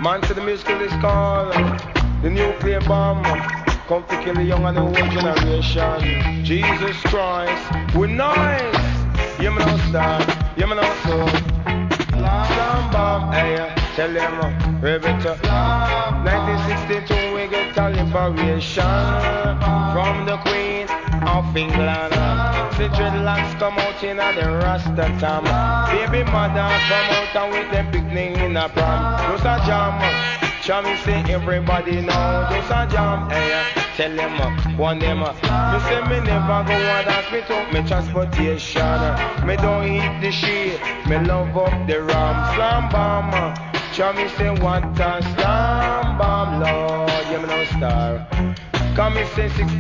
Man to the musical is called the nuclear bomb. Come to kill the young and the old generation. Jesus Christ, we're nice. You know star, you know soul. Slam bomb, hey, tell them, Rebecca. 1962 we get a liberation from the Queen of England. The dreadlocks come out in the Rasta time. Baby mother come out and with them picnic in a prom. Those are jam. Chummy say everybody know. Those are jam. Hey, tell them one them. Me say me never go and dance. Me took me transportation. Me don't eat the shit. Me love up the ram. Slam bomb. Chummy say what a slam bomb, Lord. You me no star. Come me say 6